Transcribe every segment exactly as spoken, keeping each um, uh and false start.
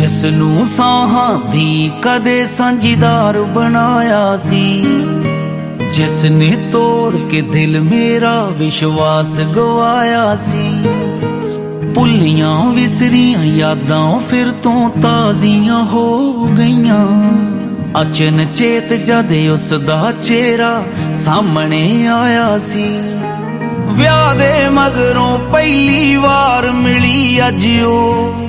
ਜਿਸ ਨੂੰ ਸਾਹਾਂ ਦੀ ਕਦੇ ਸਾਂਝੀਦਾਰ ਬਣਾਇਆ ਸੀ, ਜਿਸ ਨੇ ਤੋੜ ਕੇ ਦਿਲ ਮੇਰਾ ਵਿਸ਼ਵਾਸ ਗਵਾਇਆ ਸੀ। ਭੁੱਲੀਆਂ ਵਿਸਰੀਆਂ ਯਾਦਾਂ ਫਿਰ ਤੋਂ ਤਾਜ਼ੀਆਂ ਹੋ ਗਈਆਂ, ਅਚਨ ਚੇਤ ਜਦ ਉਸ ਦਾ ਚਿਹਰਾ ਸਾਹਮਣੇ ਆਇਆ ਸੀ। ਵਿਆਹ ਦੇ ਮਗਰੋਂ ਪਹਿਲੀ ਵਾਰ ਮਿਲੀ ਅੱਜ ਉਹ,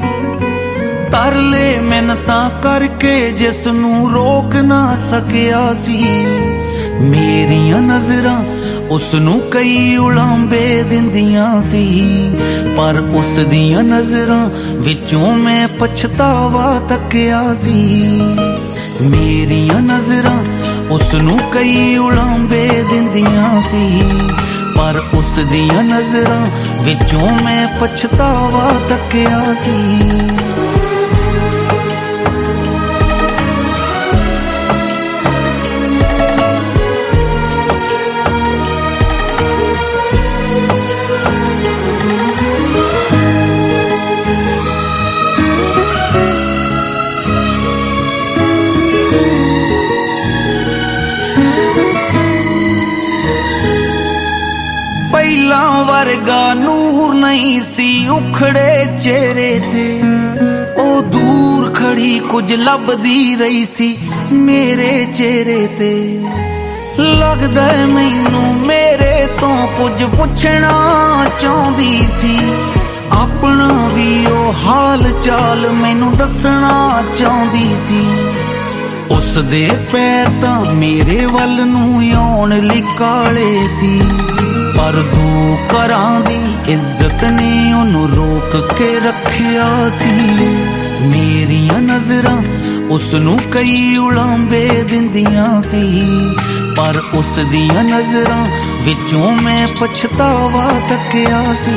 ਤਰਲੇ ਮਿੰਨਤਾਂ ਕਰਕੇ ਜਿਸ ਨੂੰ ਰੋਕ ਨਾ ਸਕਿਆ ਸੀ। ਮੇਰੀਆਂ ਨਜ਼ਰਾਂ ਉਸ ਨੂੰ ਕਈ ਉਲਾਂਬੇ ਦਿੰਦੀਆਂ ਸੀ, ਪਰ ਉਸ ਦੀਆਂ ਨਜ਼ਰਾਂ ਵਿੱਚੋਂ ਮੈਂ ਪਛਤਾਵਾ ਤੱਕਿਆ ਸੀ। ਮੇਰੀਆਂ ਨਜ਼ਰਾਂ ਉਸ ਨੂੰ ਕਈ ਉਲਾਂਬੇ ਦਿੰਦੀਆਂ ਸੀ, ਪਰ ਉਸ ਦੀਆਂ ਨਜ਼ਰਾਂ ਵਿੱਚੋਂ ਮੈਂ ਪਛਤਾਵਾ ਤੱਕਿਆ ਸੀ। ਪਹਿਲਾਂ ਵਰਗਾ ਨੂਰ ਨਹੀਂ ਸੀ ਉਖੜੇ ਚਿਹਰੇ ਤੇ, ਉਹ ਦੂਰ ਖੜੀ ਕੁਝ ਲੱਭਦੀ ਰਹੀ ਸੀ ਮੇਰੇ ਚਿਹਰੇ ਤੇ। ਲੱਗਦਾ ਮੈਨੂੰ ਮੇਰੇ ਤੋਂ ਕੁਝ ਪੁੱਛਣਾ ਚਾਹੁੰਦੀ ਸੀ, ਆਪਣਾ ਵੀ ਉਹ ਹਾਲ ਚਾਲ ਮੈਨੂੰ ਦੱਸਣਾ ਚਾਹੁੰਦੀ ਸੀ। ਉਸ ਦੇ ਪੈਰ ਤਾਂ ਮੇਰੇ ਵੱਲ ਨੂੰ ਆਉਣ ਲਈ ਕਾਲੇ ਸੀ, ਪਰ ਦੋ ਘਰਾਂ ਦੀ ਇੱਜ਼ਤ ਨੇ ਉਹਨੂੰ ਰੋਕ ਕੇ ਰੱਖਿਆ ਸੀ। ਮੇਰੀਆਂ ਨਜ਼ਰਾਂ ਉਸ ਨੂੰ ਕਈ ਉਲਾਂਬੇ ਦਿੰਦੀਆਂ ਸੀ, ਪਰ ਉਸ ਦੀਆਂ ਨਜ਼ਰਾਂ ਵਿੱਚੋਂ ਮੈਂ ਪਛਤਾਵਾ ਤੱਕਿਆ ਸੀ।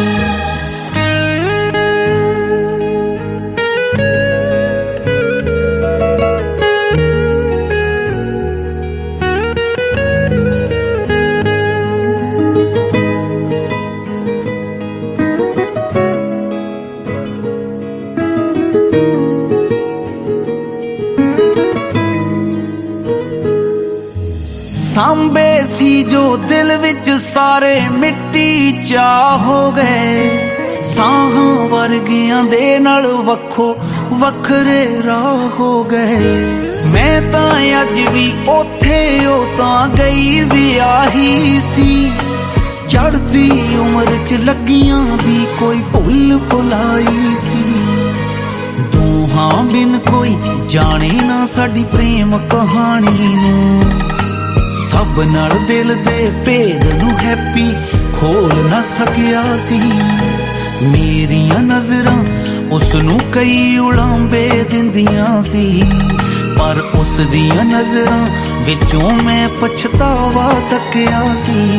ਸਾਂਭੇ ਸੀ ਜੋ ਦਿਲ ਵਿੱਚ ਸਾਰੇ ਮਿੱਟੀ ਚਾ ਹੋ ਗਏ, ਸਾਹਾਂ ਵਰਗਿਆਂ ਦੇ ਨਾਲ ਵੱਖੋ ਵੱਖਰੇ ਰਾਹ ਹੋ ਗਏ। ਮੈਂ ਤਾਂ ਅੱਜ ਵੀ ਉੱਥੇ, ਉਹ ਤਾਂ ਗਈ ਵਿਆਹੀ ਸੀ। ਚੜ੍ਹਦੀ ਉਮਰ ਚ ਲੱਗੀਆਂ ਦੀ ਕੋਈ ਭੁੱਲ ਭੁਲਾਈ ਸੀ। ਦੋਹਾਂ ਬਿਨ ਕੋਈ ਜਾਣੇ ਨਾ ਸਾਡੀ ਪ੍ਰੇਮ ਕਹਾਣੀ ਨੂੰ, ਸਭ ਨਾਲ ਦਿਲ ਦੇ ਭੇਦ ਨੂੰ ਹੈਪੀ ਖੋਲ ਨਾ ਸਕਿਆ ਸੀ। ਮੇਰੀਆਂ ਨਜ਼ਰਾਂ ਉਸ ਨੂੰ ਕਈ ਉਲਾਂਬੇ ਦਿੰਦੀਆਂ ਸੀ, ਪਰ ਉਸ ਦੀਆਂ ਨਜ਼ਰਾਂ ਵਿੱਚੋਂ ਮੈਂ ਪਛਤਾਵਾ ਤੱਕਿਆ ਸੀ।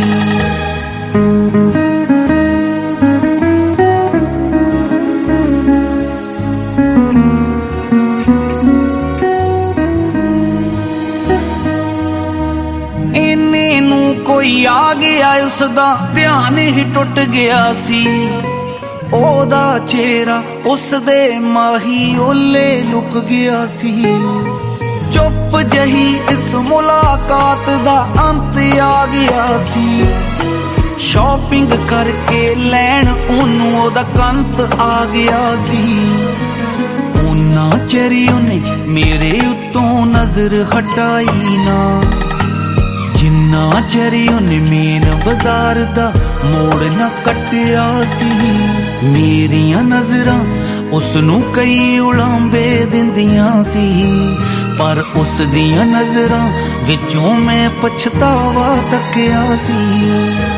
ਕੋਈ ਆ ਗਿਆ ਉਸਦਾ ਧਿਆਨ ਹੀ ਟੁੱਟ ਗਿਆ ਸੀ, ਉਹਦਾ ਚਿਹਰਾ ਉਸਦੇ ਮਾਹੀ ਓਲੇ ਲੁਕ ਗਿਆ ਸੀ। ਚੁੱਪ ਜਹੀ ਇਸ ਮੁਲਾਕਾਤ ਦਾ ਅੰਤ ਆ ਗਿਆ ਸੀ, ਸ਼ਾਪਿੰਗ ਕਰਕੇ ਲੈਣ ਉਹਨੂੰ ਉਹਦਾ ਕੰਤ ਆ ਗਿਆ ਸੀ। ਉਹਨਾਂ ਚਿਰ ਉਹਨੇ ਮੇਰੇ ਉੱਤੋਂ ਨਜ਼ਰ ਹਟਾਈ ਨਾ, ਜਿੰਨਾ ਚਿਰ ਉਹਨੇ ਮੇਨ ਬਾਜ਼ਾਰ ਦਾ ਮੋੜ ਨਾ ਕੱਟਿਆ ਸੀ। ਮੇਰੀਆਂ ਨਜ਼ਰਾਂ ਉਸ ਨੂੰ ਕਈ ਉਲਾਂਬੇ ਦਿੰਦੀਆਂ ਸੀ, ਪਰ ਉਸ ਦੀਆਂ ਨਜ਼ਰਾਂ ਵਿੱਚੋਂ ਮੈਂ ਪਛਤਾਵਾ ਤੱਕਿਆ ਸੀ।